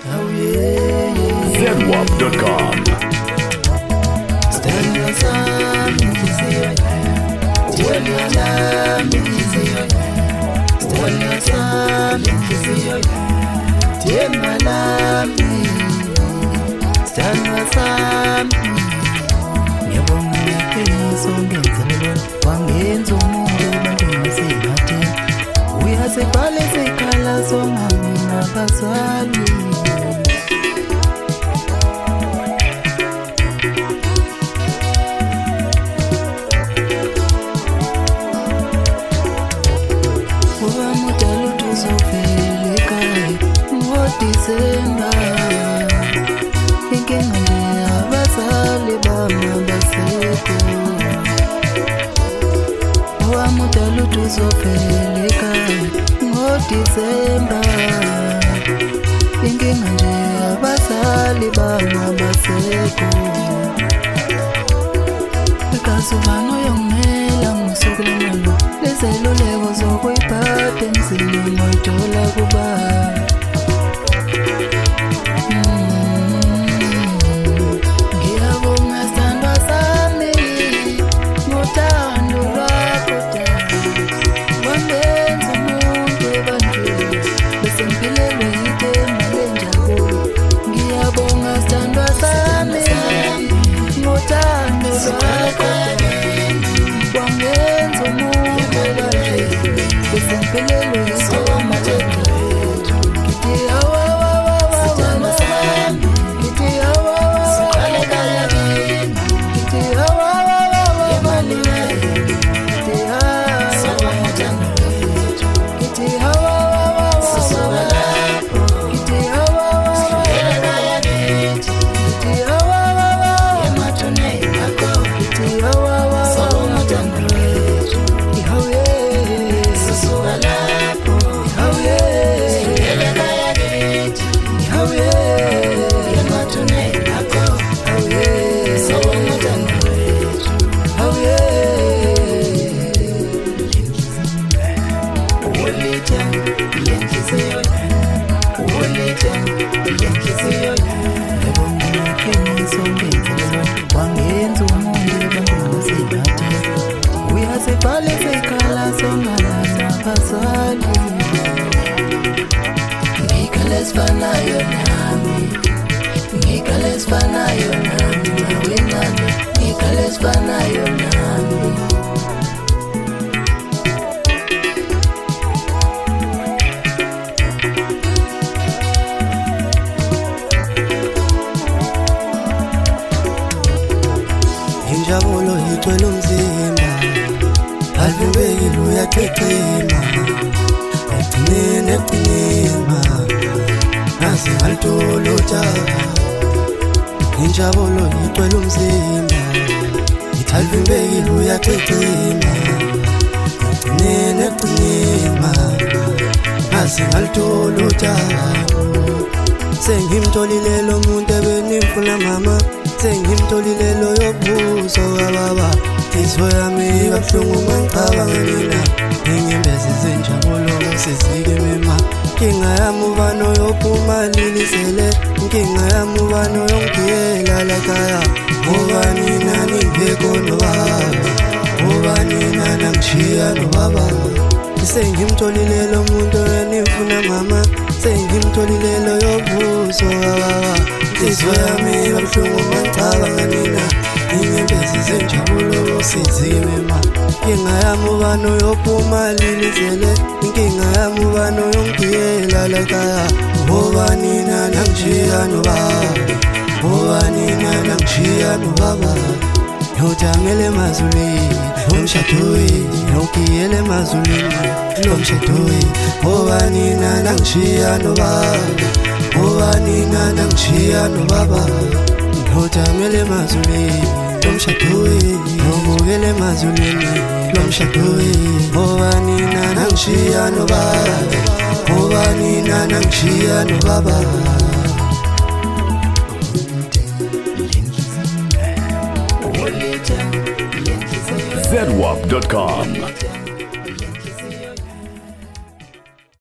ZWAP.com. December inkinga nje abazali bangabasekho ikazuvano yongela ngosukulelo lezeluleko zokuyiphatha emzini ngoyithola kubaba ngiyabonga sithandwa sami ngothando lwakho injabulo igcwele umzimba alivubekile uyaqeqema egcineni nazi ngalutolota injabulo igcwele umzimba alivubekile uyaqeqema egcineni nazi ngalutolota sengimtholile lo muntu ebenimfuna mama sengimtholile lo yobuso baba izwe yami kabuhlungu mangicabanga nina nginyembezi zenjabulo sizike mema inkinga yami ubani oyophuma lilisele inkinga yami ubani oyongiyela lakhaya ubani nani ngekho nobaba ubani nani angishiya nobaba sengimtholile lo muntu enimfuna mama sengimtholile lo yobuso baba izwe yami kabuhlungu mangicabanga nina inyembezi zenjabulo sizime ma inkinga yami ubani oyophuma lilisele inkinga yami ubani oyongiyela lakhaya ubani nani angishiya nobaba ubani nani angishiya nobaba Yotamele mazulini, lomshatoi, yongiyele mazulini, lomshatoi, obani nanangishia no baba, obani nanangishia no baba. Yotamele mazulini, lomshatoi, yongiyele mazulini, lomshatoi, obani nanangishia no baba, obani nanangishia no baba. ZWAP.com.